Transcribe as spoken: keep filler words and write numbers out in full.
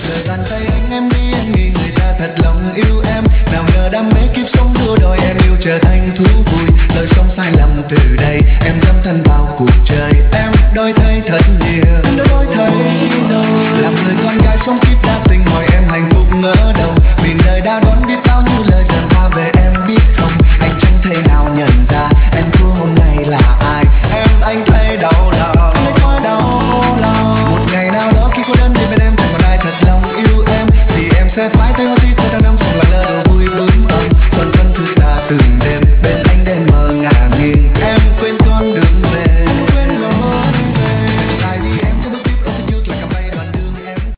rời bàn tay anh em đi, anh nghĩ người ta thật lòng yêu em. Nào ngờ đam mê kiếp sống đưa đôi em yêu trở thành thú vui. Lời sống sai lầm từ đây, em dấn thân vào cuộc chơi. Em đôi thay